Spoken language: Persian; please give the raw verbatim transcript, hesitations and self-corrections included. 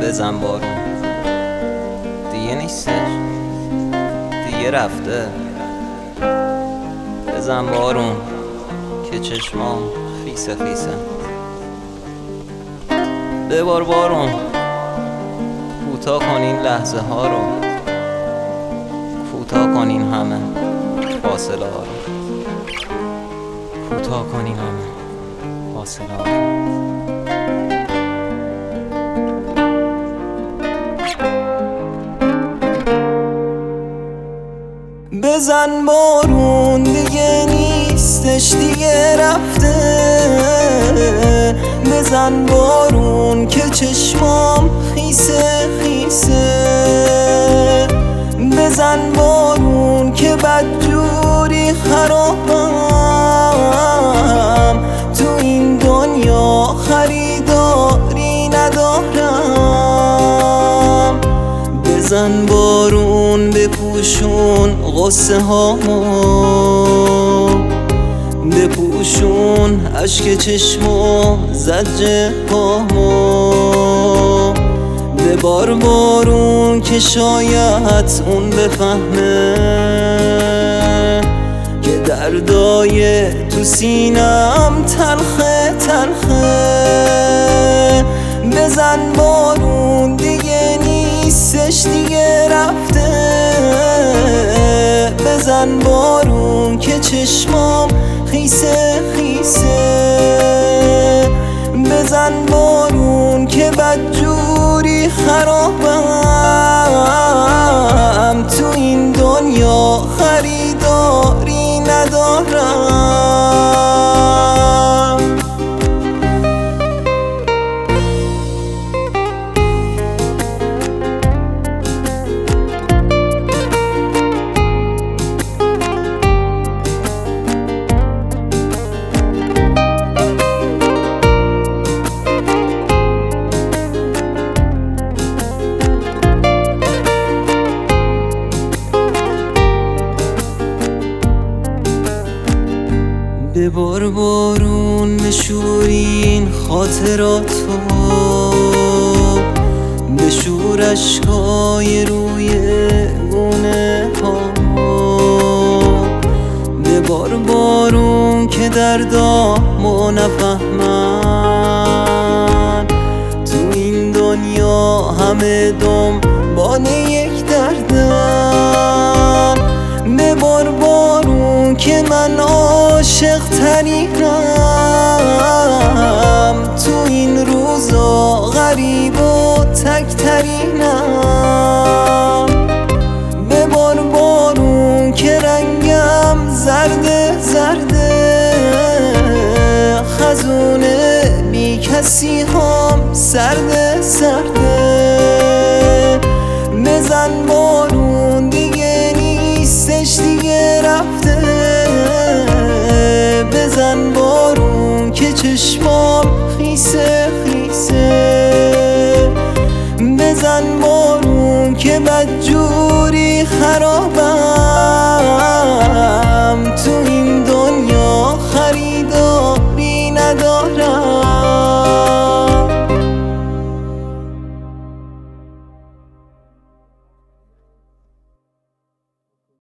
بزن بارون دیگه نیستش، دیگه رفته. بزن بارون که چشمام خیسه خیسه. ببار بارون کوتاه کن این لحظه ها رو، کوتاه کن این همه فاصله ها رو، کوتاه کن این همه فاصله ها رو. بزن بارون دیگه نیستش، دیگه رفته. بزن بارون که چشمام خیسه خیسه. بزن بارون که بدجوری خرابم، تو این دنیا خریداری ندارم. بزن بارون بپوشون غصه هامو، بپوشون عشق چشم و زجر پامو. ببار بارون که شاید اون بفهمه که دردای تو سینم تلخه تلخه. بزن بارون دیگه نیستش، دیگه رفته. بزن بارون که چشمام خیسه خیسه. بزن بارون که بدجوری خرابم، تو این دنیا خریداری ندارم. ببار بارون بشورین خاطراتو، بشور اشکای روی گونه هامو. ببار بارون که دردامو نفهمن، تو این دنیا همه دنبال یک دردن. ببار بارون که من عاشق ترینم، تو این روزا غریب و تک ترینم. ببار بارون که رنگم زرده زرده، خزونه بی کسی هم سرده سرده. بزن بارون دیگه نیستش، دیگه رفته. بزن بارون که چشمام خیسه خیسه. بزن بارون که بدجوری خراب